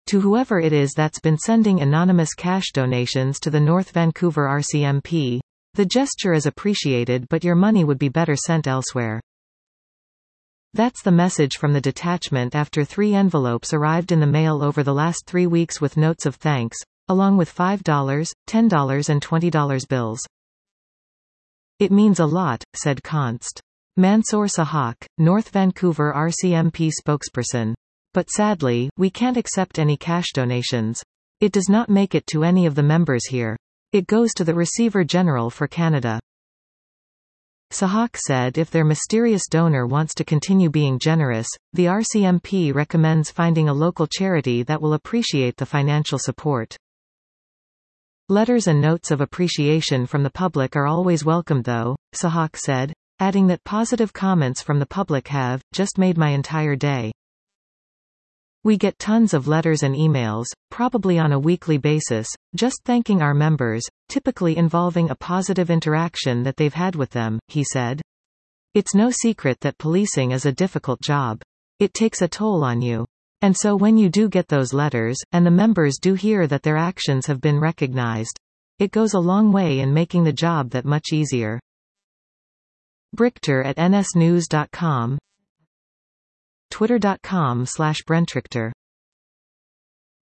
To whoever it is that's been sending anonymous cash donations to the North Vancouver RCMP, the gesture is appreciated, but your money would be better sent elsewhere. That's the message from the detachment after 3 envelopes arrived in the mail over the last 3 weeks with notes of thanks, along with $5, $10 and $20 bills. It means a lot, said Const. Mansoor Sahak, North Vancouver RCMP spokesperson. But sadly, we can't accept any cash donations. It does not make it to any of the members here. It goes to the Receiver General for Canada. Sahak said if their mysterious donor wants to continue being generous, the RCMP recommends finding a local charity that will appreciate the financial support. Letters and notes of appreciation from the public are always welcome though, Sahak said, adding that positive comments from the public have just made my entire day. We get tons of letters and emails, probably on a weekly basis, just thanking our members, typically involving a positive interaction that they've had with them, he said. It's no secret that policing is a difficult job. It takes a toll on you. And so when you do get those letters, and the members do hear that their actions have been recognized, it goes a long way in making the job that much easier. Brichter at nsnews.com, twitter.com/Brentrichter